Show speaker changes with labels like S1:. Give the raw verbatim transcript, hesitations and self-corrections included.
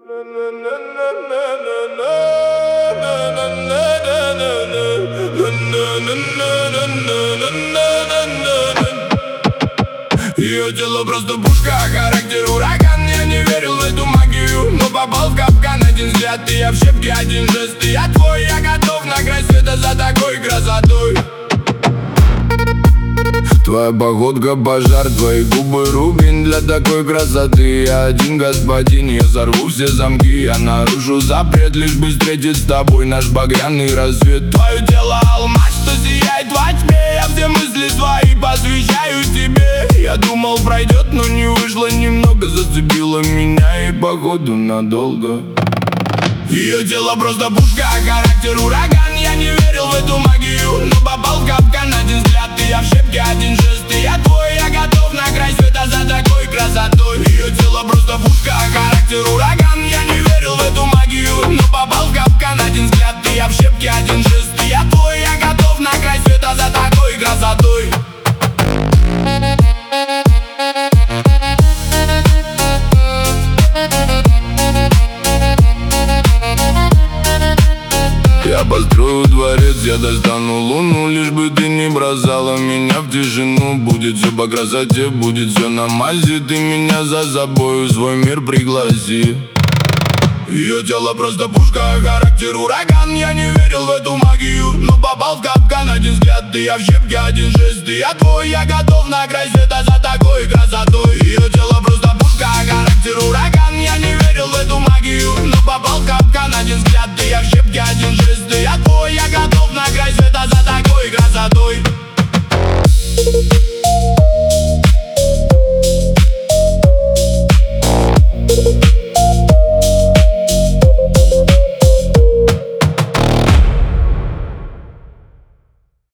S1: Ее тело просто пушка, а характер ураган. Я не верил в эту магию, но попал в капкан. Один взгляд, и я в щепке, один жест, и я твой. Я готов на край света за такой красотой. Твоя походка пожар, твои губы рубин. Для такой красоты я один господин. Я взорву все замки, я нарушу запрет, лишь бы встретить с тобой наш багряный рассвет. Твое тело алмаз, что сияет во тьме. Я все мысли свои посвящаю тебе. Я думал пройдет, но не вышло немного. Зацепило меня и походу надолго. Ее тело просто пушка, а характер ураган. Я не верил в эту магию, но попал в капкан. Один взгляд, и я в щепке, один жест, и я твой. Я готов на край света за такой красотой. Ее тело просто пушка, а характер ураган. Я не верил в эту магию, но попал в капкан. Один взгляд, и я в щепке, один жест, и я твой. Я готов на край света за такой красотой. Я построю дворец, я достану луну, лишь бы ты не бросала меня в тишину. Будет все по красоте, будет все на мазе. Ты меня за собой в свой мир пригласи. Ее тело просто пушка, а характер ураган. Я не верил в эту магию, но попал в капкан. Один взгляд, и я в щепке, один жест, и я твой. Я готов на край света за такой красотой. Ее тело просто пушка, а характер ураган. Я не верил в эту магию, но попал в капкан. Один взгляд, и я в щепке, один жест, и я твой. Я готов на край света за такой красотой.